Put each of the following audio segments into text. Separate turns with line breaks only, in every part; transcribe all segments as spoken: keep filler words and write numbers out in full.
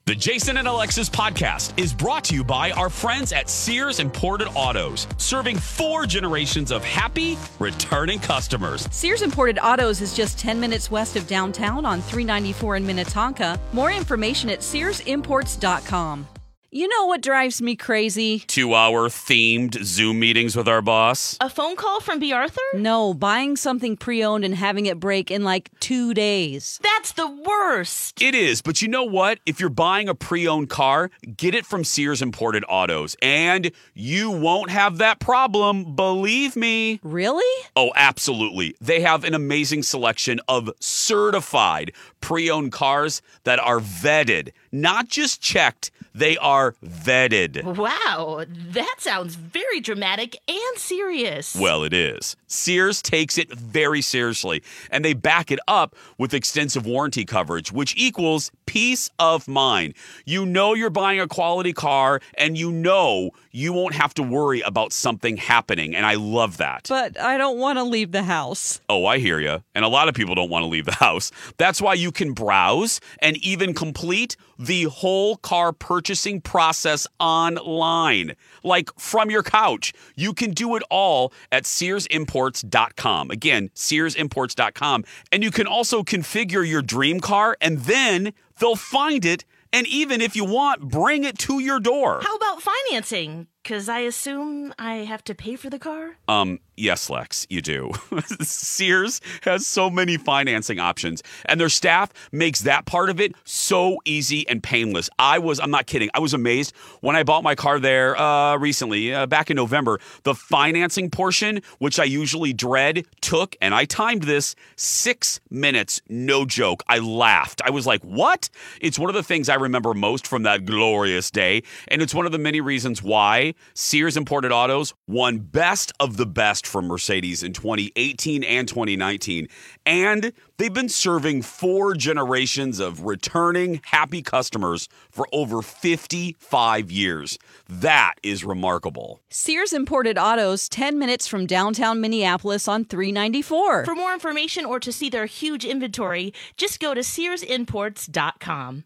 The Jason and Alexis podcast is brought to you by our friends at Sears Imported Autos, serving four generations of happy, returning customers.
Sears Imported Autos is just ten minutes west of downtown on three ninety-four in Minnetonka. More information at sears imports dot com. You know what drives me crazy?
Two-hour themed Zoom meetings with our boss.
A phone call from B. Arthur?
No, buying something pre-owned and having it break in like two days.
That's the worst.
It is, but you know what? If you're buying a pre-owned car, get it from Sears Imported Autos, and you won't have that problem, believe me.
Really?
Oh, absolutely. They have an amazing selection of certified pre-owned cars that are vetted, not just checked. They are vetted.
Wow, that sounds very dramatic and serious.
Well, it is. Sears takes it very seriously, and they back it up with extensive warranty coverage, which equals peace of mind. You know you're buying a quality car, and you know you won't have to worry about something happening, and I love that.
But I don't want to leave the house.
Oh, I hear you. And a lot of people don't want to leave the house. That's why you can browse and even complete the whole car purchasing process online, like from your couch. You can do it all at sears imports dot com. Again, sears imports dot com. And you can also configure your dream car, and then they'll find it. And even if you want, bring it to your door.
How about financing? Because I assume I have to pay for the car?
Um, yes, Lex, you do. Sears has so many financing options, and their staff makes that part of it so easy and painless. I was, I'm not kidding, I was amazed when I bought my car there uh, recently, uh, back in November. The financing portion, which I usually dread, took, and I timed this, six minutes, no joke. I laughed. I was like, what? It's one of the things I remember most from that glorious day, and it's one of the many reasons why Sears Imported Autos won Best of the Best from Mercedes in twenty eighteen and twenty nineteen. And they've been serving four generations of returning happy customers for over fifty-five years. That is remarkable.
Sears Imported Autos, ten minutes from downtown Minneapolis on three ninety-four.
For more information or to see their huge inventory, just go to sears imports dot com.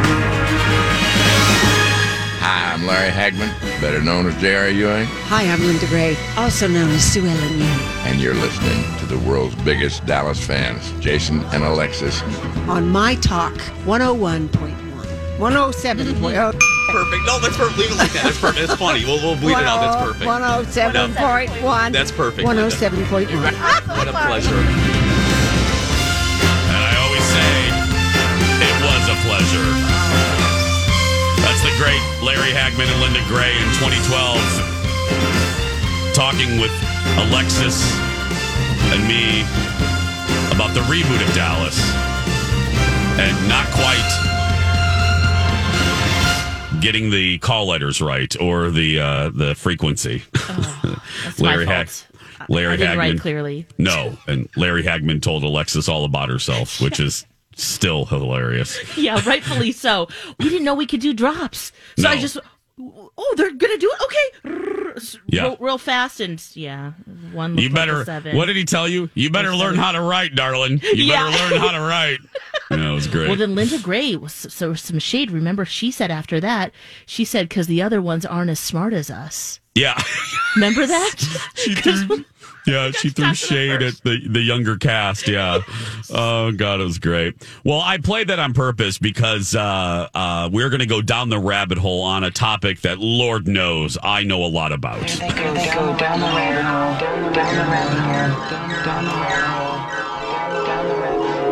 Hi, I'm Larry Hagman, better known as J R. Ewing.
Hi, I'm Linda Gray, also known as Sue Ellen Ewing.
And you're listening to the world's biggest Dallas fans, Jason and Alexis.
On My Talk, one oh one point one. one oh seven point oh.
Perfect. No, that's perfect. Leave it like that. That's perfect. It's funny. We'll, we'll bleed it out. That's perfect.
one oh seven point one.
That's perfect.
one oh seven point one.
What a pleasure. And I always say, it was a pleasure. That's the great Larry Hagman and Linda Gray in twenty twelve, talking with Alexis and me about the reboot of Dallas, and not quite getting the call letters right or the uh, the frequency.
Oh, that's
Larry
my
Hag-
fault.
Larry
I didn't
Hagman
write clearly.
No, and Larry Hagman told Alexis all about herself, which is still hilarious.
Yeah, rightfully so. We didn't know we could do drops. So
No.
I just, oh, they're going to do it? Okay.
Yeah.
Real, real fast, and yeah, one looked
You better,
like a seven.
what did he tell you? You better learn how to write, darling. You
Yeah.
better learn how to write. Yeah, it was great.
Well, then Linda Gray was so some shade. Remember, she said after that, she said, because the other ones aren't as smart as us.
Yeah.
Remember that?
She threw, yeah, she threw
talked to them
shade at
first.
the, the younger cast. Yeah. Oh, God, it was great. Well, I played that on purpose because uh, uh, we're going to go down the rabbit hole on a topic that Lord knows I know a lot about.
They go, they go down the rabbit hole, down the rabbit hole, down the rabbit hole, down the rabbit hole, down the rabbit hole.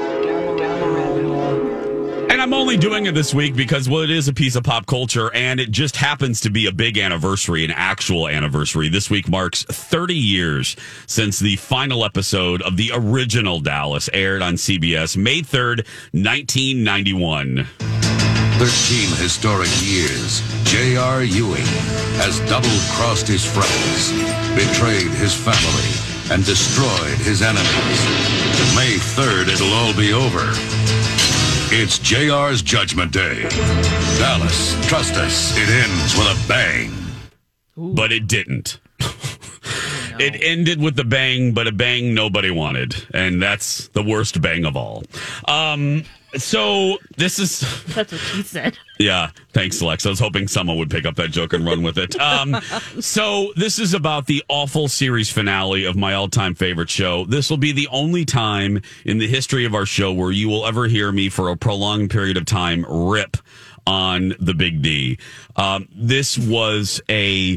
And I'm only doing it this week because, well, it is a piece of pop culture, and it just happens to be a big anniversary, an actual anniversary. This week marks thirty years since the final episode of the original Dallas aired on C B S, May third, nineteen ninety-one.
Thirteen historic years, J R. Ewing has double-crossed his friends, betrayed his family, and destroyed his enemies. May third, it'll all be over. It's J R's Judgment Day. Dallas, trust us, it ends with a bang.
But it didn't. It ended with the bang, but a bang nobody wanted. And that's the worst bang of all. Um, so this is
That's what she said.
Yeah, thanks, Lex. I was hoping someone would pick up that joke and run with it. Um, so this is about the awful series finale of my all-time favorite show. This will be the only time in the history of our show where you will ever hear me for a prolonged period of time rip on the Big D. Um, this was a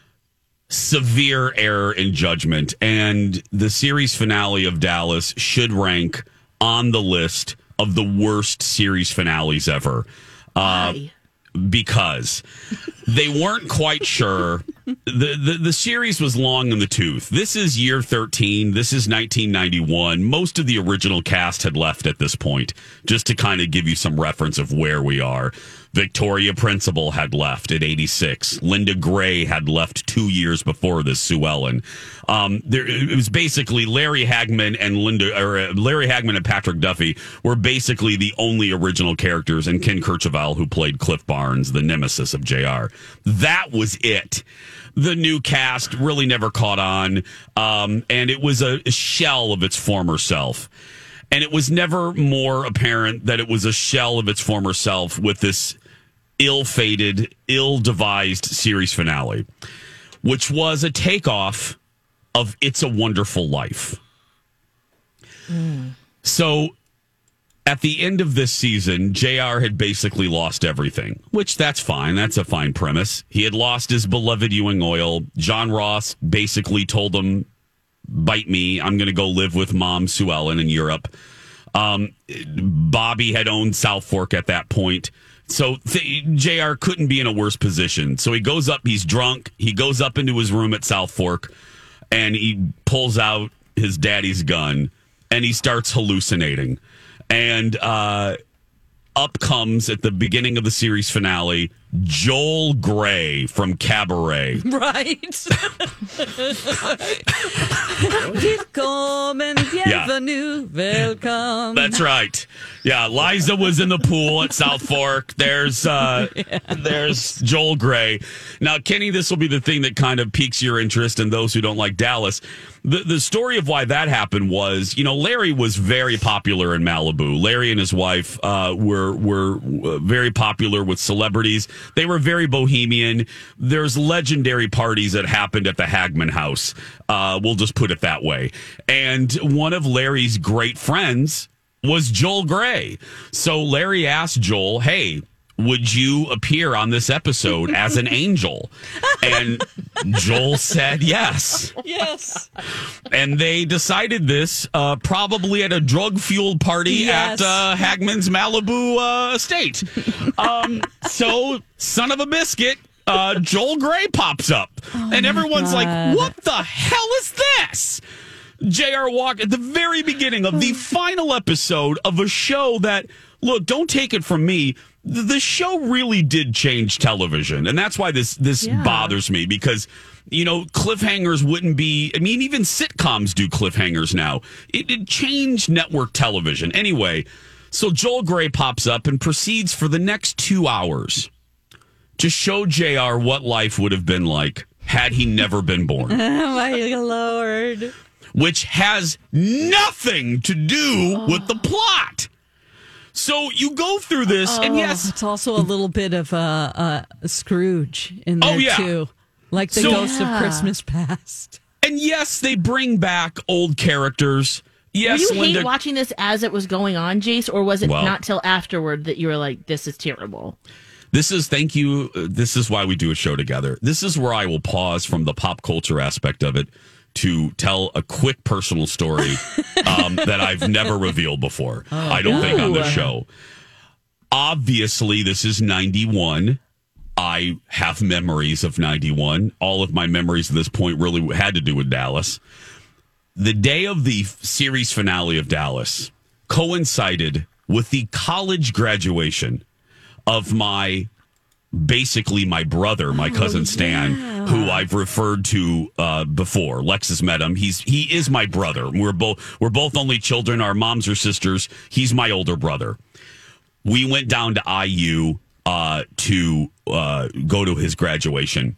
severe error in judgment, and the series finale of Dallas should rank on the list of the worst series finales ever. Uh, because they weren't quite sure. The, the the series was long in the tooth. This is year thirteen. This is nineteen ninety-one. Most of the original cast had left at this point, just to kind of give you some reference of where we are. Victoria Principal had left at eighty-six. Linda Gray had left two years before this, Sue Ellen. Um, there, it was basically Larry Hagman and Linda, or uh, Larry Hagman and Patrick Duffy were basically the only original characters, and Ken Kercheval, who played Cliff Barnes, the nemesis of J R. That was it. The new cast really never caught on, um, and it was a shell of its former self. And it was never more apparent that it was a shell of its former self with this ill-fated, ill-devised series finale, which was a takeoff of It's a Wonderful Life. Mm. So at the end of this season, J R had basically lost everything, which that's fine. That's a fine premise. He had lost his beloved Ewing Oil. John Ross basically told him, bite me, I'm going to go live with Mom Sue Ellen in Europe. Um, Bobby had owned South Fork at that point. So th- J R couldn't be in a worse position. So he goes up, he's drunk. He goes up into his room at South Fork and he pulls out his daddy's gun and he starts hallucinating. And uh, up comes at the beginning of the series finale, Joel Grey from Cabaret.
Right. Willkommen, bienvenue, welcome.
That's right. Yeah, Liza was in the pool at South Fork. There's uh, yeah. there's Joel Grey. Now, Kenny, this will be the thing that kind of piques your interest and those who don't like Dallas. The the story of why that happened was, you know, Larry was very popular in Malibu. Larry and his wife uh, were were very popular with celebrities. They were very bohemian. There's legendary parties that happened at the Hagman house. Uh, we'll just put it that way. And one of Larry's great friends was Joel Grey. So Larry asked Joel, hey, would you appear on this episode as an angel? And Joel said yes.
Yes.
And they decided this uh, probably at a drug-fueled party
yes.
at uh, Hagman's Malibu uh, estate. Um, so, son of a biscuit, uh, Joel Grey pops up. Oh and everyone's
God.
like, what the hell is this? J R. Walker at the very beginning of the final episode of a show that, look, don't take it from me, the show really did change television. And that's why this this yeah. bothers me, because, you know, cliffhangers wouldn't be, I mean, even sitcoms do cliffhangers now. It, it changed network television. Anyway, so Joel Grey pops up and proceeds for the next two hours to show J R what life would have been like had he never been born.
Oh, my Lord.
Which has nothing to do oh. with the plot. So you go through this,
oh,
and yes,
it's also a little bit of a, a Scrooge in there
oh, yeah.
too, like the
so,
Ghost
yeah.
of Christmas Past.
And yes, they bring back old characters. Yes,
Were you
Linda,
hate watching this as it was going on, Jace, or was it
well,
not till afterward that you were like, "This is terrible"?
This is thank you. Uh, this is why we do a show together. This is where I will pause from the pop culture aspect of it to tell a quick personal story um, that I've never revealed before. Oh, I don't no. think on this show. Obviously, this is ninety-one. I have memories of ninety-one. All of my memories at this point really had to do with Dallas. The day of the series finale of Dallas coincided with the college graduation of my basically my brother, my cousin Stan, yeah. who I've referred to uh, before. Lex has met him. He's he is my brother. We're both we're both only children. Our moms are sisters. He's my older brother. We went down to I U uh, to uh, go to his graduation.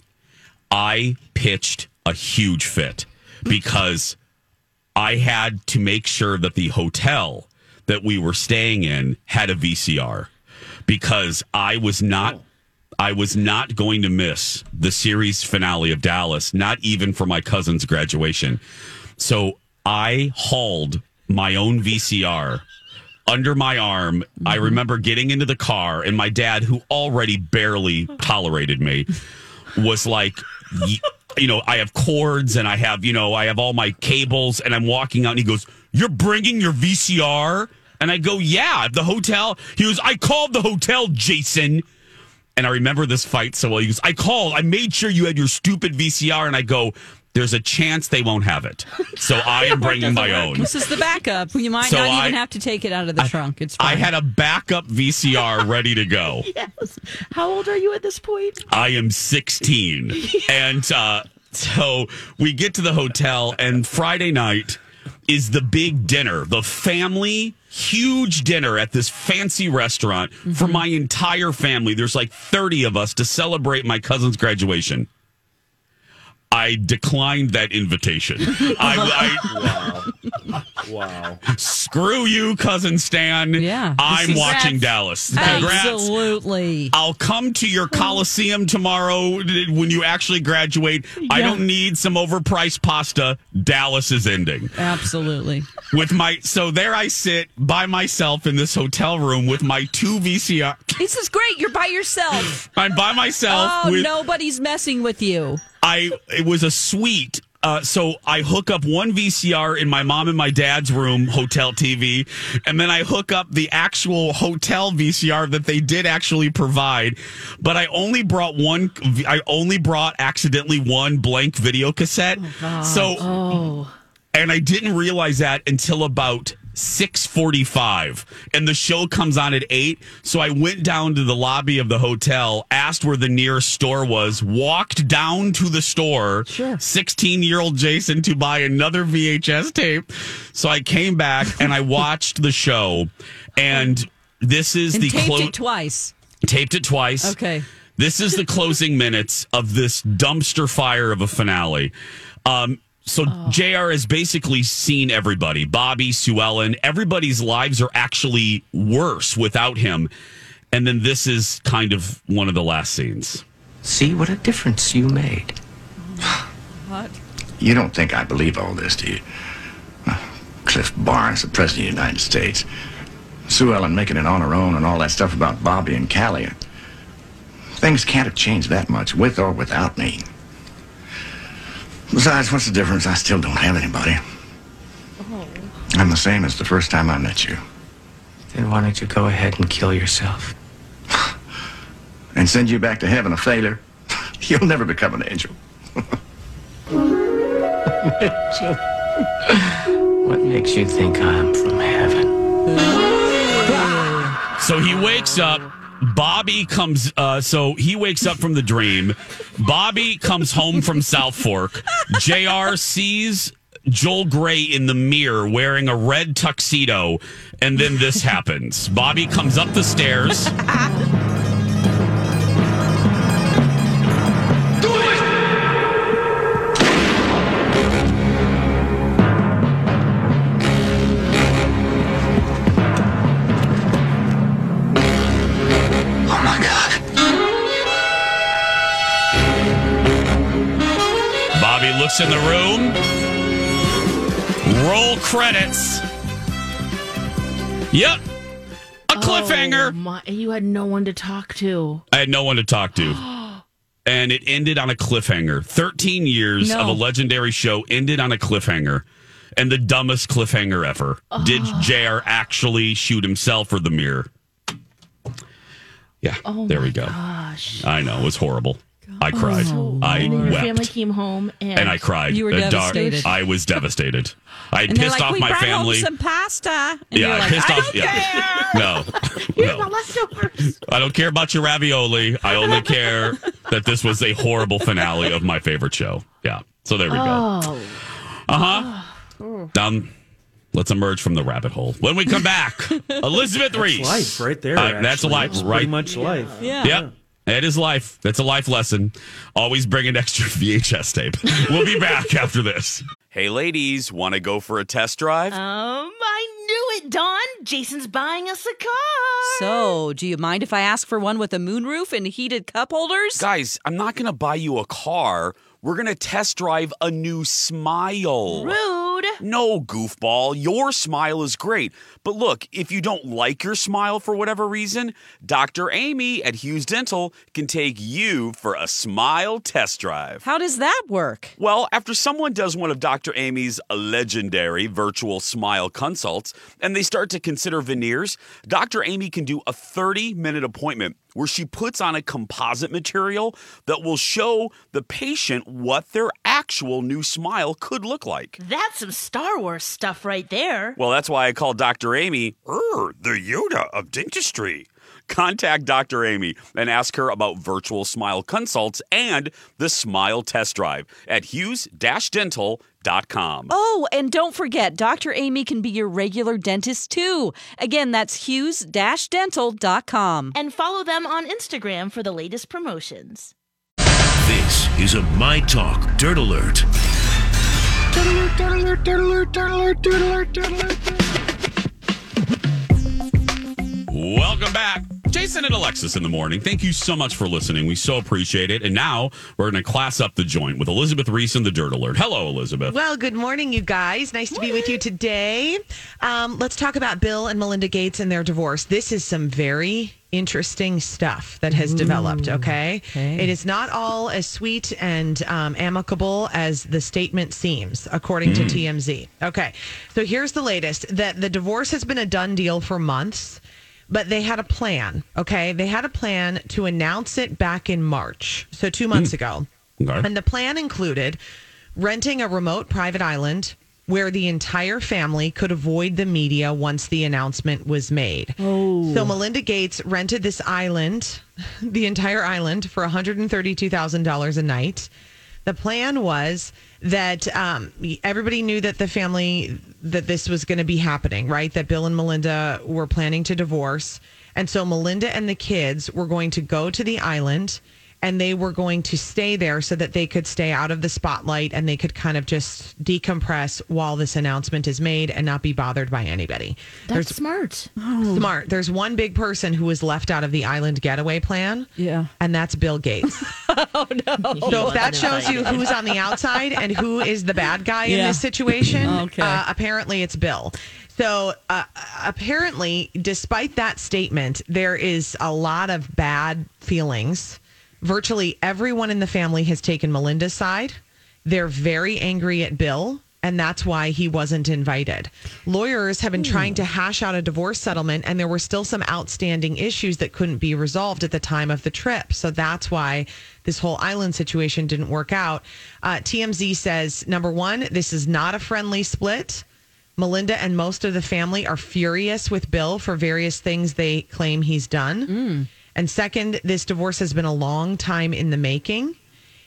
I pitched a huge fit because I had to make sure that the hotel that we were staying in had a V C R because I was not. I was not going to miss the series finale of Dallas, not even for my cousin's graduation. So I hauled my own V C R under my arm. Mm-hmm. I remember getting into the car, and my dad, who already barely tolerated me, was like, you know, I have cords and I have, you know, I have all my cables, and I'm walking out, and he goes, "You're bringing your V C R?" And I go, "Yeah, the hotel." He goes, "I called the hotel, Jason." And I remember this fight so well. He goes, I called. I made sure you had your stupid V C R. And I go, there's a chance they won't have it. So I am bringing my own.
This is the backup. You might
so
not
I,
even have to take it out of the
I,
trunk. It's fine.
I had a backup V C R ready to go.
Yes. How old are you at this point?
I am sixteen. And uh, so we get to the hotel, and Friday night is the big dinner, the family huge dinner at this fancy restaurant mm-hmm. for my entire family. There's like thirty of us to celebrate my cousin's graduation. I declined that invitation. I, I,
wow. Wow.
Screw you, cousin Stan.
Yeah.
I'm
Congrats.
watching Dallas. Congrats.
Absolutely.
I'll come to your Coliseum tomorrow when you actually graduate. Yeah. I don't need some overpriced pasta. Dallas is ending.
Absolutely.
With my so there I sit by myself in this hotel room with my two V C R.
This is great. You're by yourself.
I'm by myself.
Oh,
with,
nobody's messing with you.
I it was a suite. Uh, so I hook up one V C R in my mom and my dad's room, hotel T V, and then I hook up the actual hotel V C R that they did actually provide. But I only brought one. I only brought accidentally one blank video cassette.
Oh, God.
So,
oh.
and I didn't realize that until about six forty-five, and the show comes on at eight. So I went down to the lobby of the hotel, asked where the nearest store was, walked down to the store,
sure.
sixteen-year-old Jason, to buy another V H S tape. So I came back and I watched the show, and this is
and
the
taped
clo-
it twice.
Taped it twice.
Okay.
This is the closing minutes of this dumpster fire of a finale. Um, So oh. J R has basically seen everybody. Bobby, Sue Ellen, everybody's lives are actually worse without him. And then this is kind of one of the last scenes.
See what a difference you made.
What?
You don't think I believe all this, do you? Cliff Barnes, the President of the United States. Sue Ellen making it on her own and all that stuff about Bobby and Callie. Things can't have changed that much, with or without me. Besides, what's the difference? I still don't have anybody. Oh. I'm the same as the first time I met you.
Then why don't you go ahead and kill yourself?
And send you back to heaven a failure? You'll never become an angel.
What makes you think I'm from heaven?
So he wakes up. Bobby comes, uh, so he wakes up from the dream. Bobby comes home from South Fork. J R sees Joel Gray in the mirror wearing a red tuxedo, and then this happens. Bobby comes up the stairs. Looks in the room. Roll credits. Yep. A cliffhanger.
Oh, my, you had no one to talk to.
I had no one to talk to. And it ended on a cliffhanger. thirteen years
no.
of a legendary show ended on a cliffhanger. And the dumbest cliffhanger ever. Oh. Did J R actually shoot himself or the mirror? Yeah,
oh
there we go.
Gosh.
I know, it was horrible. I cried.
Oh,
I
and your
wept.
family came home and,
and I cried.
You were
Uh,
devastated.
I was devastated. I had
and
pissed
like,
off
we
my
brought
family.
Home some pasta. And
yeah,
you're
I
like,
pissed
I
off.
Don't
Yeah.
care.
No,
Here's
no.
my leftovers.
I don't care about your ravioli. I only care that this was a horrible finale of my favorite show. Yeah. So there we go.
Oh.
Uh huh.
Oh.
Down. Let's emerge from the rabbit hole. When we come back, Elizabeth Reese.
Life right there.
Uh, that's a life,
That's
right?
Pretty much life.
Yeah.
Yep. It is life. That's a life lesson. Always bring an extra V H S tape. We'll be back after this. Hey, ladies, want to go for a test drive?
Um, I knew it, Dawn. Jason's buying us a car.
So, do you mind if I ask for one with a moonroof and heated cup holders?
Guys, I'm not going to buy you a car. We're going to test drive a new Smile.
Rude.
No, goofball. Your Smile is great. But look, if you don't like your Smile for whatever reason, Doctor Amy at Hughes Dental can take you for a Smile test drive.
How does that work?
Well, after someone does one of Doctor Amy's legendary virtual Smile consults and they start to consider veneers, Doctor Amy can do a thirty-minute appointment where she puts on a composite material that will show the patient what their actual new smile could look like.
That's some Star Wars stuff right there.
Well, that's why I call Doctor Amy er, the Yoda of dentistry. Contact Doctor Amy and ask her about virtual smile consults and the Smile test drive at hughes dental dot com.
Oh, and don't forget, Doctor Amy can be your regular dentist too. Again, that's hughes dental dot com.
And follow them on Instagram for the latest promotions.
This is a My Talk Dirt Alert.
Dirt alert, dirt alert, dirt alert, dirt alert, dirt alert, dirt alert.
Welcome back. Jason and Alexis in the morning. Thank you so much for listening. We so appreciate it. And now we're going to class up the joint with Elizabeth Reese and the Dirt Alert. Hello, Elizabeth.
Well, good morning, you guys. Nice to be with you today. Um, let's talk about Bill and Melinda Gates and their divorce. This is some very interesting stuff that has Ooh, developed, okay? okay? It is not all as sweet and um, amicable as the statement seems, according mm. to T M Z. Okay, so here's the latest. That the divorce has been a done deal for months. But they had a plan, okay? They had a plan to announce it back in March, so two months mm. ago. Okay. And the plan included renting a remote private island where the entire family could avoid the media once the announcement was made. Oh. So Melinda Gates rented this island, the entire island, for one hundred thirty-two thousand dollars a night. The plan was that um, everybody knew that the family, that this was going to be happening, right? That Bill and Melinda were planning to divorce. And so Melinda and the kids were going to go to the island and they were going to stay there so that they could stay out of the spotlight and they could kind of just decompress while this announcement is made and not be bothered by anybody.
That's There's, smart.
Oh. Smart. There's one big person who was left out of the island getaway plan.
Yeah.
And that's Bill Gates.
Oh, no.
So if that shows you who's on the outside and who is the bad guy yeah. in this situation, okay. uh, apparently it's Bill. So uh, apparently, despite that statement, there is a lot of bad feelings. Virtually everyone in the family has taken Melinda's side. They're very angry at Bill, and that's why he wasn't invited. Lawyers have been Ooh. trying to hash out a divorce settlement, and there were still some outstanding issues that couldn't be resolved at the time of the trip. So that's why this whole island situation didn't work out. Uh, T M Z says, number one, this is not a friendly split. Melinda and most of the family are furious with Bill for various things they claim he's done. Mm. And second, this divorce has been a long time in the making,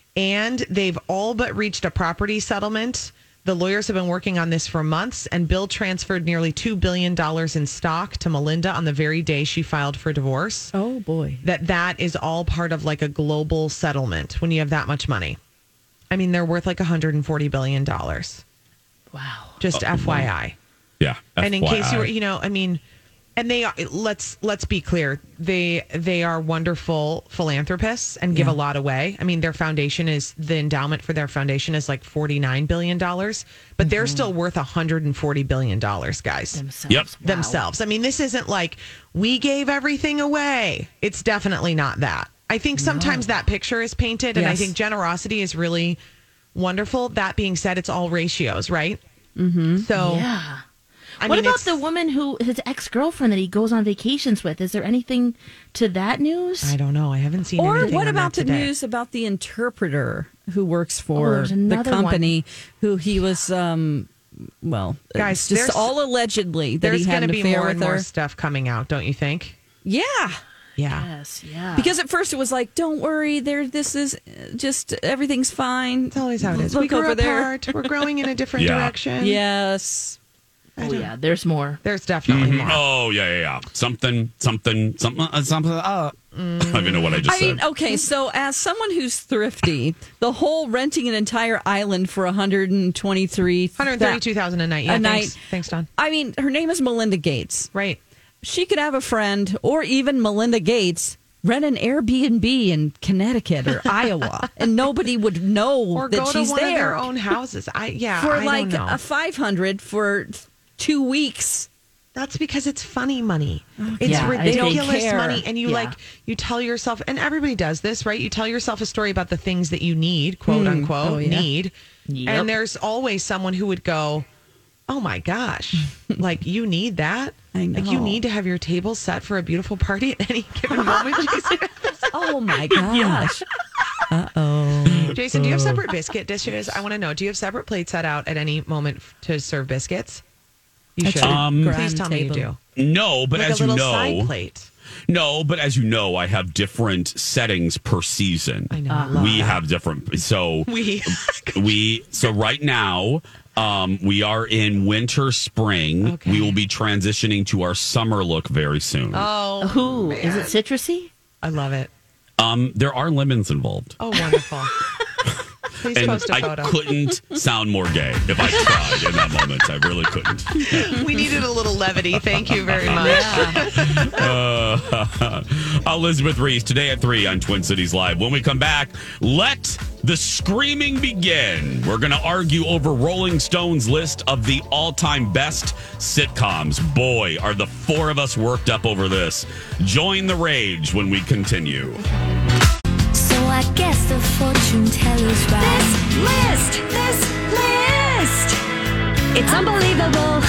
and they've all but reached a property settlement. The lawyers have been working on this for months, and Bill transferred nearly two billion dollars in stock to Melinda on the very day she filed for divorce.
Oh, boy.
That that is all part of like a global settlement when you have that much money. I mean, they're worth like one hundred forty billion dollars.
Wow.
Just
oh,
F Y I.
Yeah.
And in
F Y I.
case you were, you know, I mean... And they let's let's be clear. They they are wonderful philanthropists and give yeah. a lot away. I mean, their foundation is the endowment for their foundation is like forty-nine billion dollars, but mm-hmm. they're still worth one hundred forty billion dollars, guys.
Themselves.
Yep.
Wow.
Themselves. I mean, this isn't like we gave everything away. It's definitely not that. I think sometimes no. that picture is painted, and yes. I think generosity is really wonderful. That being said, it's all ratios, right?
Mm-hmm.
So
yeah.
I
what
mean,
about the woman who, his ex-girlfriend that he goes on vacations with? Is there anything to that news?
I don't know. I haven't seen
or
anything
what
on
about
that
the
today.
news about the interpreter who works for
Oh,
the company
one.
who he was, um, well,
Guys,
it's just all allegedly that
there's
he had
going
an
to be
affair
more
with
and
her.
more stuff coming out, don't you think?
Yeah.
Yeah.
Yes, yeah.
Because at first it was like, don't worry, there. This is just, everything's fine.
It's always how it is.
Look
we grew
over
apart.
there.
We're growing in a different
yeah.
direction.
Yes.
Oh, yeah, there's more.
There's definitely
Mhm.
more.
Oh, yeah, yeah, yeah. Something, something, something, uh, something. Uh, I don't even know what I just
I
said.
mean, okay, so as someone who's thrifty, the whole renting an entire island for one hundred twenty-three
one hundred thirty-two thousand a night. Yeah,
a
thanks.
night.
Thanks, Don.
I mean, her name is Melinda Gates.
Right.
She could have a friend, or even Melinda Gates, rent an Airbnb in Connecticut or Iowa, and nobody would know
Or
that
go
she's
to one
there.
of their own houses. I yeah,
for
I
like
don't know.
a five hundred for two weeks.
That's because it's funny money. It's
Yeah, I don't
ridiculous
care.
money. And you
Yeah.
like, you tell yourself, and everybody does this, right? You tell yourself a story about the things that you need, quote unquote,
Oh, yeah.
need.
Yep.
And there's always someone who would go, oh my gosh, like you need that?
I
Like you
know.
need to have your table set for a beautiful party at any given moment. Jason,
Oh my gosh. Uh-oh.
Jason, do you have separate biscuit dishes? I want to know. Do you have separate plates set out at any moment to serve biscuits? You
That's
should.
your
Um,
Please
grand
tell me you
table.
do.
No, but
Like
as
a
you
little
know,
side plate.
no, but as you know, I have different settings per season.
I know. I love
we
that.
have different. So
We.
we so right now um, we are in winter spring.
Okay.
We will be transitioning to our summer look very soon.
Oh,
Who? Is it citrusy?
I love it.
Um, there are lemons involved.
Oh, wonderful. Please
And
post a
I
photo.
couldn't sound more gay if I tried in that moment. I really couldn't.
We needed a little levity. Thank you very much.
Uh, Elizabeth Reese today at three on Twin Cities Live. When we come back, let the screaming begin. We're going to argue over Rolling Stone's list of the all-time best sitcoms. Boy, are the four of us worked up over this. Join the rage when we continue.
So I guess the fortune teller's right. This list, this list, it's unbelievable.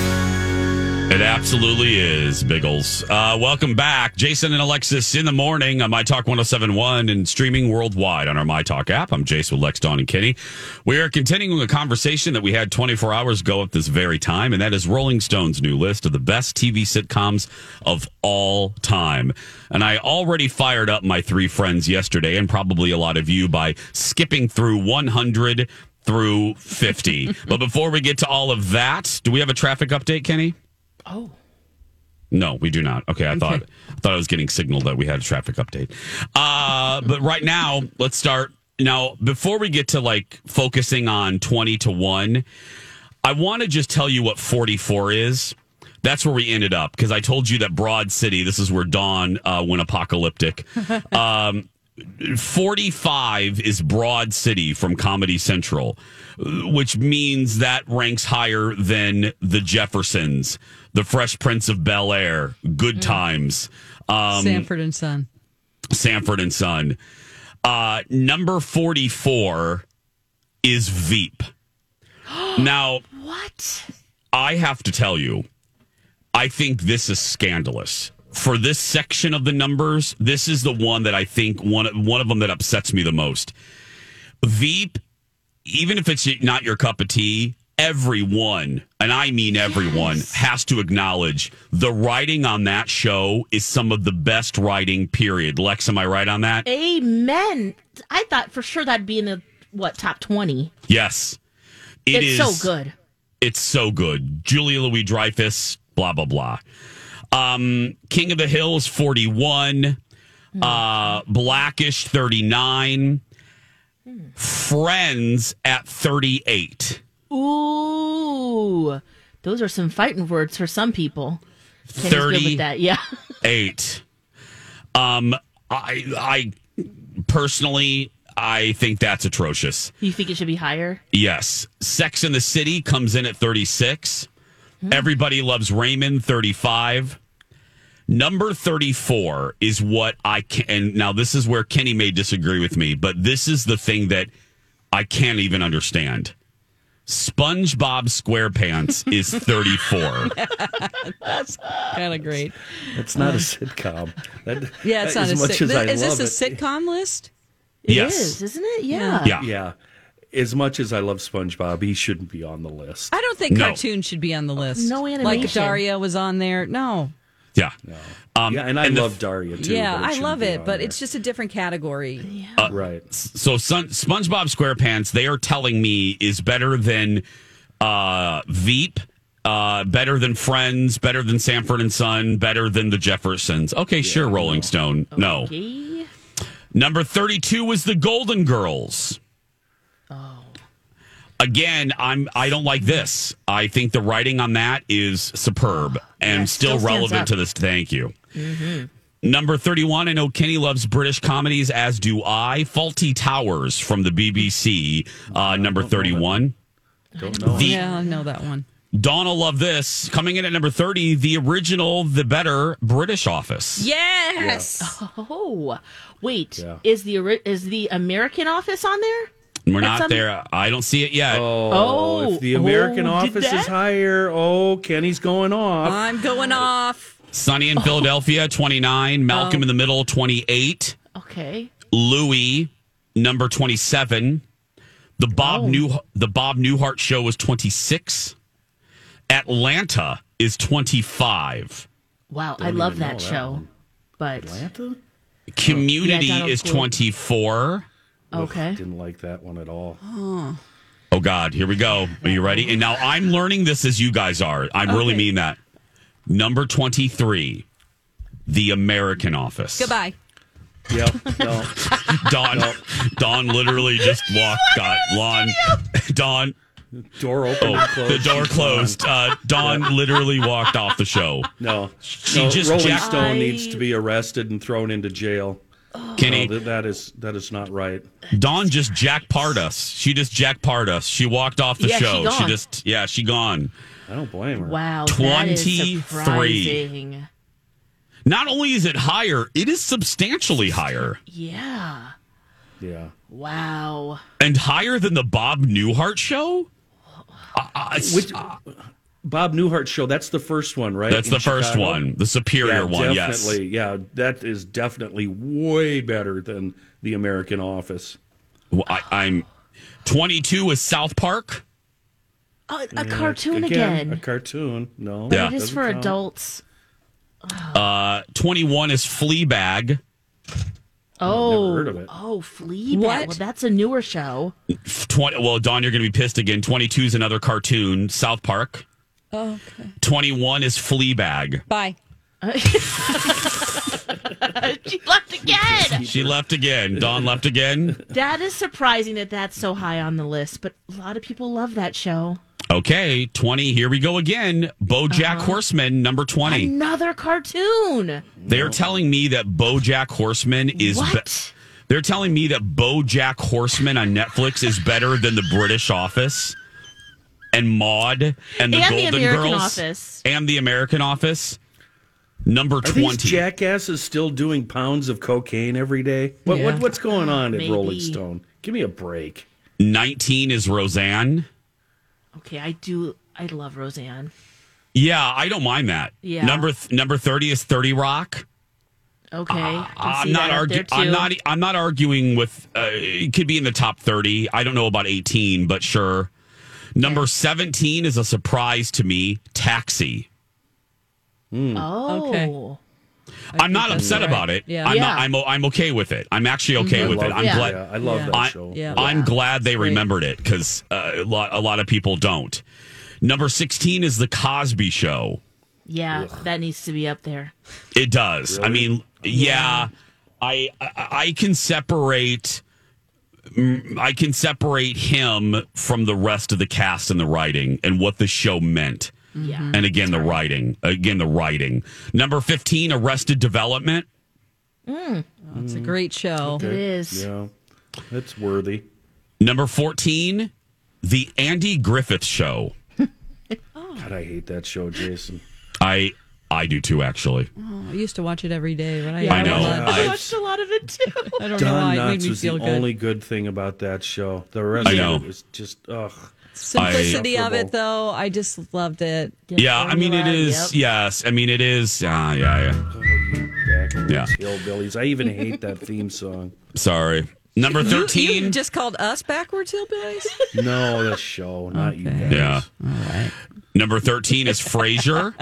It absolutely is, Biggles. Uh, welcome back. Jason and Alexis in the morning on My Talk one oh seven point one and streaming worldwide on our My Talk app. I'm Jason with Lex, Dawn, and Kenny. We are continuing a conversation that we had twenty-four hours ago at this very time, and that is Rolling Stone's new list of the best T V sitcoms of all time. And I already fired up my three friends yesterday, and probably a lot of you, by skipping through one hundred through fifty. But before we get to all of that, do we have a traffic update, Kenny?
Oh.
No, we do not. Okay, I thought I thought I was getting signaled that we had a traffic update. Uh, but right now, let's start. Now, before we get to like focusing on twenty to one, I want to just tell you what forty-four is. That's where we ended up, because I told you that Broad City, this is where Dawn uh, went apocalyptic. Um, forty-five is Broad City from Comedy Central, which means that ranks higher than The Jeffersons, The Fresh Prince of Bel-Air, Good Times, um,
Sanford and Son.
Sanford and Son. Uh, number forty-four is Veep. Now,
What?
I have to tell you, I think this is scandalous. For this section of the numbers, this is the one that I think one one of them that upsets me the most. Veep, even if it's not your cup of tea, everyone, and I mean everyone,
Yes.
has to acknowledge the writing on that show is some of the best writing, period. Lex, am I right on that?
Amen. I thought for sure that'd be in the, what, top twenty.
Yes. It
it's
is
so good.
It's so good. Julia Louis-Dreyfus, blah, blah, blah. Um, King of the Hills, forty-one.
Hmm.
Uh, Blackish, thirty-nine. Friends at thirty-eight.
Ooh. Those are some fighting words for some people. Kenny's good with that. Yeah.
Eight. Um, I, I personally, I think that's atrocious.
You think it should be higher?
Yes. Sex in the City comes in at thirty-six. Everybody Loves Raymond, thirty-five. Number thirty-four is what I can. And now this is where Kenny may disagree with me, but this is the thing that I can't even understand. SpongeBob SquarePants is thirty-four.
That's kind of great.
It's not a sitcom. That,
Yeah, it's not
as
a
much
sit-
as I
Is this
love
a
it-
sitcom list?
It
Yes.
is, isn't it? Yeah.
Yeah.
Yeah. As much as I love SpongeBob, he shouldn't be on the list.
I don't think
No.
cartoons should be on the list.
No
Like
animation.
Daria was on there. No.
Yeah.
No.
Um,
yeah, and I
the-
love Daria too.
yeah,
but it
I
shouldn't
love
be
it,
on
but
there.
it's just a different category.
Uh,
right.
So Sun, SpongeBob SquarePants, they are telling me, is better than uh, Veep Uh, better than Friends, better than Sanford and Son, better than the Jeffersons. Okay, yeah, sure, Rolling no. Stone. No.
Okay.
Number thirty-two was the Golden Girls.
Oh.
Again, I'm I don't like this. I think the writing on that is superb and yeah, still, still relevant to this. Thank you.
Mm-hmm.
Number thirty-one, I know Kenny loves British comedies, as do I. Fawlty Towers from the B B C, uh, number thirty-one.
Don't know.
The,
yeah, I know that one.
Dawn will love this. Coming in at number thirty, the original, the better British Office.
Yes.
Yeah. Oh, wait.
Yeah.
Is the ori- is the American Office on there?
We're That's not on- there. I don't see it yet.
Oh,
oh
if the American
oh,
Office is higher, oh, Kenny's going off.
I'm going off.
Sunny in Philadelphia, twenty-nine. Malcolm
oh.
in the Middle, twenty-eight.
Okay.
Louis, number twenty-seven. The Bob
oh.
New the Bob Newhart Show was twenty-six. Atlanta is twenty-five.
Wow,
Don't
I love that,
that
show.
one.
But
Atlanta?
Community
yeah,
is
cool.
twenty-four.
Okay.
Ugh, didn't like that one at all.
Oh.
Oh, God. Here we go. Are you ready? And now I'm learning this as you guys are. I okay. really mean that. Number twenty-three, The American Office.
Goodbye.
Yep. No.
Dawn,
no.
Dawn literally just walked. God, Lon, Dawn.
Door open.
Oh,
closed.
the door closed. Uh, Dawn yeah. literally walked off the show.
No.
She
no,
just
Rolling
jacked-
Stone
I...
needs to be arrested and thrown into jail.
Kenny,
no, that is that is not right.
Dawn just jackpart us. She just jackpart us. She walked off the
yeah,
show.
She,
she just yeah, she gone.
I don't blame her.
Wow,
twenty-three.
That is surprising.
Not only is it higher, it is substantially higher.
Yeah.
Yeah.
Wow.
And higher than the Bob Newhart Show? Uh,
Which, uh, Bob Newhart Show, that's the first one, right?
That's
in
the
Chicago?
first one, the superior
yeah,
one,
definitely,
yes.
Yeah, that is definitely way better than The American Office.
Well, I, I'm twenty-two is South Park.
Oh, a cartoon
again,
again.
A cartoon, no.
But
yeah.
it is for
count.
adults.
Uh, twenty-one is Fleabag.
Oh,
never heard of it.
Oh, Fleabag.
What?
Well, that's a newer show.
twenty, well, Dawn, you're going to be pissed again. twenty-two is another cartoon, South Park.
Oh, okay.
twenty-one is Fleabag.
Bye.
She left again.
She left again. Dawn left again.
That is surprising that that's so high on the list, but a lot of people love that show.
Okay, twenty. Here we go again. BoJack uh-huh. Horseman, number twenty.
Another cartoon.
They're telling me that BoJack Horseman is.
What?
Be- they're telling me that BoJack Horseman on Netflix is better than the British Office and Maude and the
and
Golden
the American
Girls
Office.
and the American Office. Number
Are
twenty.
these jackasses still doing pounds of cocaine every day? What,
Yeah.
what what's going on
Maybe.
at Rolling Stone? Give me a break.
nineteen is Roseanne.
Okay, I do. I love Roseanne.
Yeah, I don't mind that.
Yeah.
Number th- number thirty is thirty Rock.
Okay,
Uh,
I can
I'm
see
not
that up
arguing.
there, too.
I'm not. I'm not arguing with. Uh, it could be in the top thirty. I don't know about eighteen, but sure. Number seventeen is a surprise to me. Taxi.
Oh,
Okay.
I'm not
that's
upset
right.
about it.
Yeah.
I'm
Yeah.
not. I'm. o- I'm okay with it. I'm actually okay
I
with
love
it. I'm
Yeah.
glad.
Yeah, I love
Yeah.
that
I,
show.
Yeah.
I'm glad they
Great.
remembered it because uh, a lot. A lot of people don't. Number sixteen is the Cosby Show.
yeah, that needs to be up there.
It does. I mean, yeah, I, I I can separate. mm, I can separate him from the rest of the cast and the writing and what the show meant.
Yeah,
And again, the writing. Again, the writing. Number fifteen, Arrested Development.
Oh, it's a great show.
it is.
Yeah, it's worthy.
Number fourteen, The Andy Griffith Show.
God, I hate that show, Jason.
I I do too, actually.
Oh, I used to watch it every day, but I,
Yeah,
I know.
I
I-
watched a lot of it too.
I don't know
Don
why. It made
Knotts
me
was the
feel good.
only good thing about that show. The rest
I
of
know.
it was just ugh.
Simplicity
I-
of it, though, I just loved it.
Yeah, I mean, it
Formula,
is.
yep.
Yes, I mean, it is. Uh, yeah, yeah.
Oh, you backwards
Yeah.
hillbillies. I even hate that theme song.
Sorry. Number
You,
thirteen.
you just called us backwards hillbillies?
No, the show, not you
Okay.
guys.
Yeah.
All right.
Number thirteen is Frasier.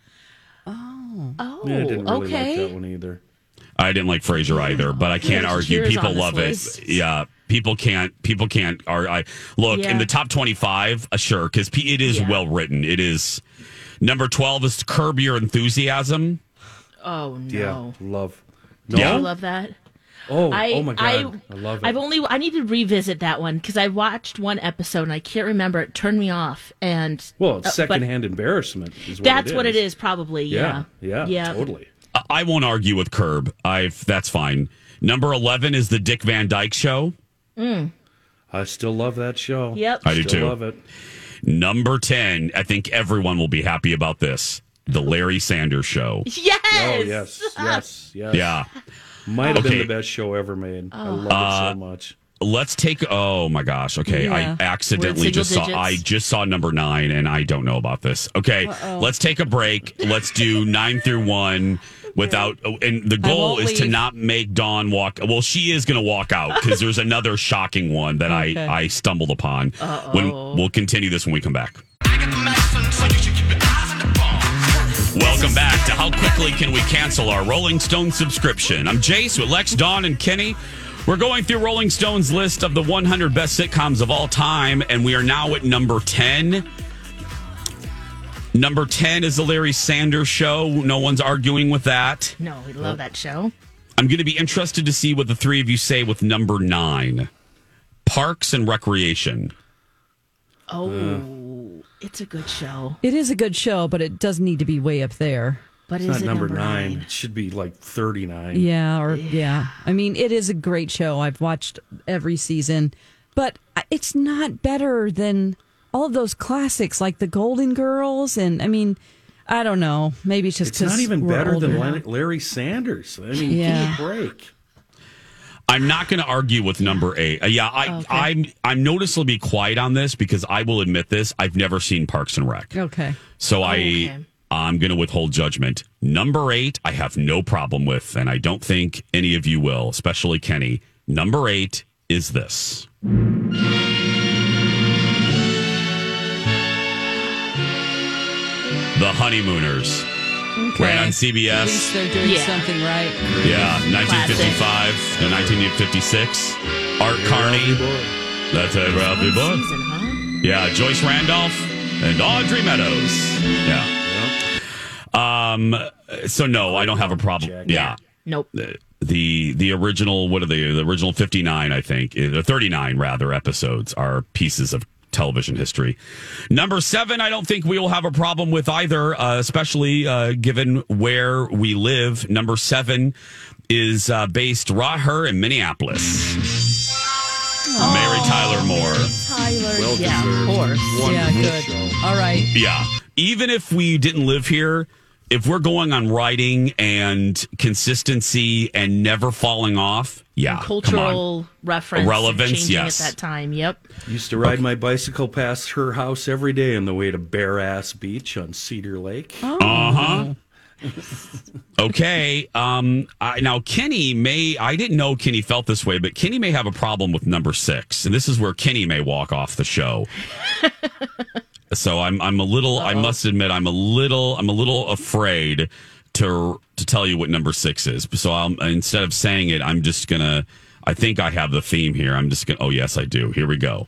Oh.
Oh,
Yeah, I didn't really
okay.
like that one either.
I didn't like Frasier either, but I can't
Yeah,
argue.
Shakira's
People
on this
love
list.
it. Yeah, people can't. People can't. Are I look
Yeah.
in the top twenty-five? Uh, sure, because it is
Yeah.
well written. It is. Number twelve is Curb Your Enthusiasm.
Oh no.
Yeah, love. No?
Do you love that?
Oh,
I,
oh my God. I, I love it.
I've only, I need to revisit that one because I watched one episode and I can't remember. It turned me off. And
Well, it's
uh,
secondhand embarrassment is what
That's
it is.
what it is, probably. Yeah.
Yeah, yeah,
yeah.
totally.
I- I won't argue with Curb. I've That's fine. Number eleven is the Dick Van Dyke Show.
Mm.
I still love that show.
Yep.
I do
Still
too.
love it.
Number ten, I think everyone will be happy about this. The Larry Sanders Show.
Yes.
Oh, yes, yes, yes.
Yeah.
Might have
Okay.
been the best show ever made. I love
Uh,
it so much.
Let's take. Oh my gosh. Okay,
Yeah.
I accidentally
We're in
just
single
saw. I
digits.
just saw number nine, and I don't know about this. Okay,
Uh-oh.
let's take a break. Let's do nine through one without. And the goal
won't
is to
leave.
not make Dawn walk. Well, she is going to walk out because there's another shocking one that
Okay.
I I stumbled upon.
Uh-oh.
When we'll continue this when we come back. Welcome back to How Quickly Can We Cancel Our Rolling Stone Subscription? I'm Jace with Lex, Dawn, and Kenny. We're going through Rolling Stone's list of the one hundred best sitcoms of all time, and we are now at number ten. Number ten is the Larry Sanders Show. No one's arguing with that.
No, we love that show.
I'm going to be interested to see what the three of you say with number nine. Parks and Recreation.
Oh, it's a good show.
It is a good show, but it does need to be way up there.
But
It's
is
not
it
number,
number
nine.
nine?
It should be like thirty-nine.
Yeah, or yeah. I mean, it is a great show. I've watched every season, but it's not better than all of those classics like the Golden Girls. And I mean, I don't know. Maybe it's just
It's
because
not even
we're
better
older
than
now.
Len- Larry Sanders. I mean,
Yeah.
give me a break.
I'm not going to argue with number eight. Uh, yeah, I,
Okay.
I'm I'm noticeably quiet on this because I will admit this. I've never seen Parks and Rec.
Okay.
So I,
okay.
I'm going to withhold judgment. Number eight, I have no problem with, and I don't think any of you will, especially Kenny. Number eight is this. The Honeymooners.
Okay.
Ran on C B
At
S.
least they're doing
Yeah.
something right.
Yeah, nineteen fifty-five to nineteen fifty-six. Art Carney. That's a Ralphie boy.
Season, huh?
Yeah, Joyce Randolph and Audrey Meadows. Yeah. Um. So no, I don't have a problem. Yeah.
Nope.
The the, the original. What are they? The original fifty-nine, I think, the thirty-nine rather episodes are pieces of television history. Number seven, I don't think we will have a problem with either, uh, especially uh, given where we live. Number seven is uh, based right here in Minneapolis. Mary Tyler Moore.
Tyler.
Well
yeah,
deserved.
of course.
Yeah,
Wonderful
good.
show.
All right.
Yeah. Even if we didn't live here, if we're going on writing and consistency and never falling off, yeah, come on.
Cultural reference.
Relevance,
changing
yes.
At that time, yep.
Used to ride my bicycle past her house every day on the way to Bear Ass Beach on Cedar Lake.
Uh huh. Okay. Um. I, now, Kenny may. I didn't know Kenny felt this way, but Kenny may have a problem with number six, and this is where Kenny may walk off the show. So I'm. I'm a little. I must admit, I'm a little. I'm a little afraid to to tell you what number six is. So I'll, instead of saying it, I'm just gonna. I think I have the theme here. I'm just gonna. Oh yes, I do. Here we go.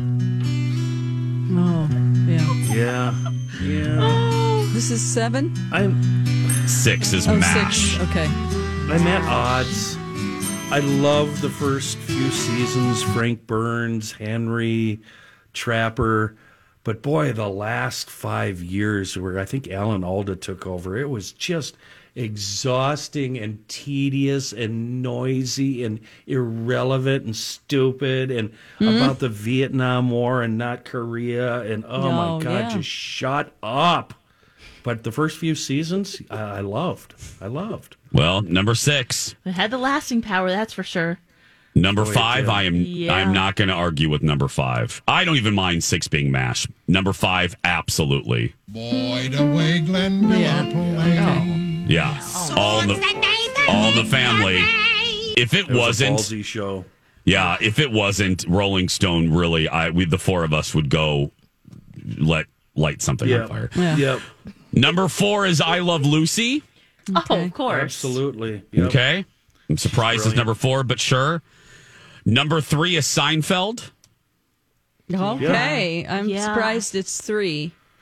Oh, yeah.
Yeah. Yeah.
Oh, this is seven?
I'm
Six is
Oh,
MASH.
six. Okay.
I'm at odds. I love the first few seasons, Frank Burns, Henry, Trapper. But boy, the last five years where I think Alan Alda took over, it was just exhausting and tedious and noisy and irrelevant and stupid and
Mm-hmm.
about the Vietnam War and not Korea. And oh
No,
my God,
yeah.
just shut up. But the first few seasons, I, I loved. I loved.
Well, number six.
It had the lasting power, that's for sure.
Number
Boy, it
five,
did.
I am.
Yeah.
I'm not going to argue with number five. I don't even mind six being MASH. Number five, absolutely.
Boy, the way Glenn Miller
Yeah.
played.
Yeah, all in the all in the family. If it
It was
wasn't,
a ballsy show.
yeah, if it wasn't Rolling Stone, really, I we the four of us would go let light something on
Yep.
fire.
Yeah.
Yep.
Number four is I Love Lucy.
Oh, of course.
Absolutely. Yep.
Okay, I'm surprised it's
Brilliant.
number four, but sure. Number three is Seinfeld.
Okay. I'm
Yeah.
surprised it's three.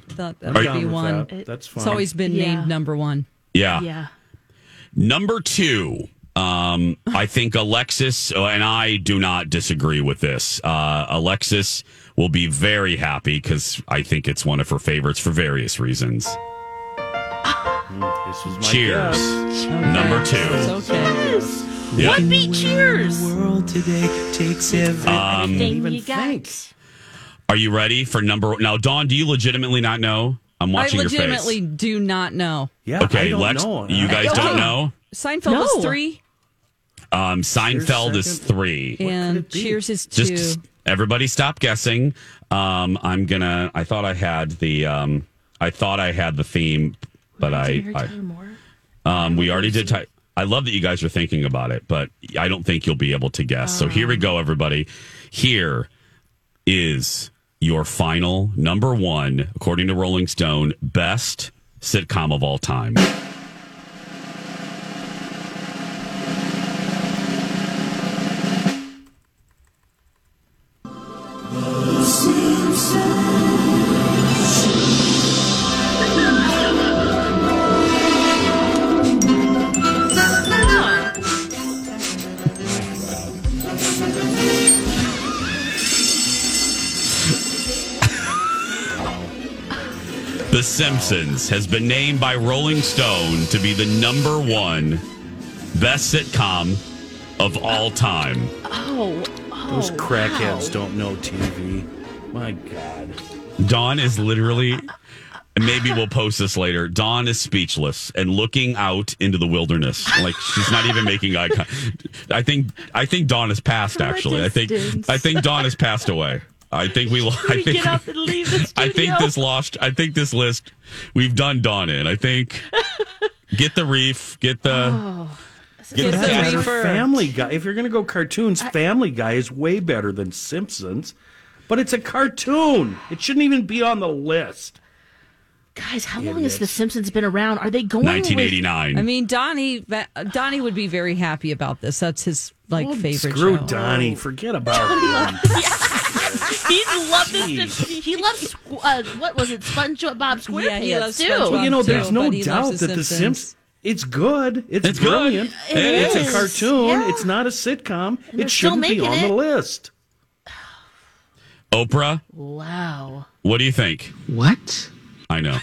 thought that
I'm
would
down
be
with
one.
that. That's
It's
fine.
always been
Yeah.
named number one.
Yeah.
Yeah.
Number two, um, I think Alexis uh, and I do not disagree with this. Uh, Alexis will be very happy because I think it's one of her favorites for various reasons.
Mm, This was my
Cheers.
guess.
Number two.
It's okay.
Yeah.
What beat Cheers?
World today takes every
Um,
Thing you
think.
got.
Are you ready for number? Now, Dawn, do you legitimately not know? I'm watching
I
your face.
legitimately do not know.
Yeah,
Okay,
I don't
Lex,
know.
you guys
Okay.
don't know?
Seinfeld
No.
is three,
Um, Seinfeld is
second?
three.
and
it be?
Cheers is two.
Just everybody stop guessing. Um, I'm gonna. I thought I had the. Um, I thought I had the theme, but I. I um, we already did. Ty- I love that you guys are thinking about it, but I don't think you'll be able to guess. So here we go, everybody. Here is your final number one, according to Rolling Stone, best sitcom of all time. The Simpsons has been named by Rolling Stone to be the number one best sitcom of all time.
Oh, oh
Those crackheads
wow.
don't know T V. My God.
Dawn is literally, and maybe we'll post this later. Dawn is speechless and looking out into the wilderness, like she's not even making eye contact. I think I think Dawn has passed.
From a
Actually, I think
distance.
I think Dawn has passed away. I think we. I
We
think
get up and leave the studio.
I think this lost. I think this list we've done Dawn in. I think get the reef, get the.
Oh.
Get
For
the
that matter,
reefer.
Family Guy. If you're going to go cartoons, Family Guy is way better than Simpsons. But it's a cartoon. It shouldn't even be on the list.
Guys, how long has The Simpsons been around? Are they going
nineteen
with-
eighty-nine.
I mean, Donnie Donnie would be very happy about this. That's his like
Oh,
favorite
Screw
show.
Donnie. Forget about him.
He loved this. He loves uh, what was it, SpongeBob SquarePants
Yeah, he loves
too.
SpongeBob.
Well, you know, there's
too,
no
but he loves
doubt
The
that The
Simpsons.
Simpsons. It's good. It's,
It's good.
brilliant.
It
it's
is.
a cartoon.
Yeah.
It's not a sitcom.
they're
It
still
shouldn't be
making
on
it.
the list.
Oprah,
Wow.
what do you think?
What?
I know.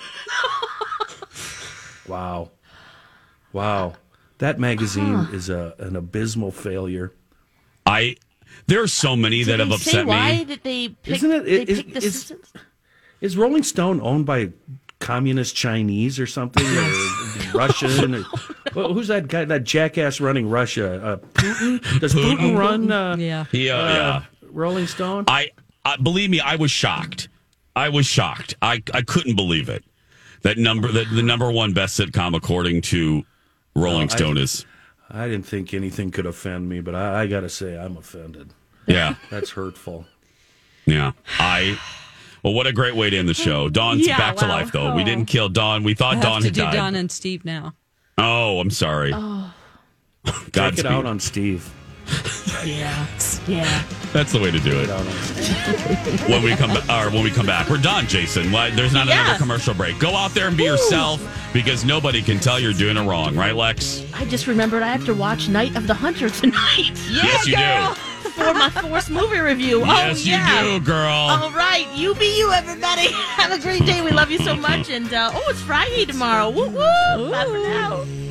Wow. Wow. That magazine is a an abysmal failure.
I. There are so many
Did
that have
they
upset
say why
me.
did they pick,
Isn't it-
they
is-
picked The
is-
Simpsons?
Is Rolling Stone owned by communist Chinese or something? Or Russian? Or, well, who's that guy, that jackass running Russia? Uh, Putin? Does Putin,
Putin?
run uh,
Yeah.
Yeah,
uh,
yeah.
Rolling Stone?
I, I believe me, I was shocked. I was shocked. I, I couldn't believe it. That number, that the number one best sitcom according to Rolling
No, I-
Stone is.
I didn't think anything could offend me, but I, I got to say I'm offended.
Yeah,
That's hurtful.
yeah. I. Well, what a great way to end the show. Dawn's
Yeah,
back to
wow.
life, though. We didn't kill Dawn. We
I
thought
have
Dawn
to
had
do
died.
Don and Steve now.
Oh, I'm sorry.
Oh,
Take
Godspeed.
it out on Steve.
yeah, yeah.
That's the way to do it. when we come ba- or when we come back, we're done, Jason. Why, there's not
Yeah.
another commercial break. Go out there and be yourself because nobody can tell you're doing it wrong, right, Lex?
I just remembered I have to watch Night of the Hunter tonight.
Yes, you do.
For my fourth movie review.
Yes,
oh, yeah.
you do, girl.
All right, you be you, everybody. Have a great day. We love you so much. And uh, oh, it's Friday tomorrow. Woo woo. Bye for now.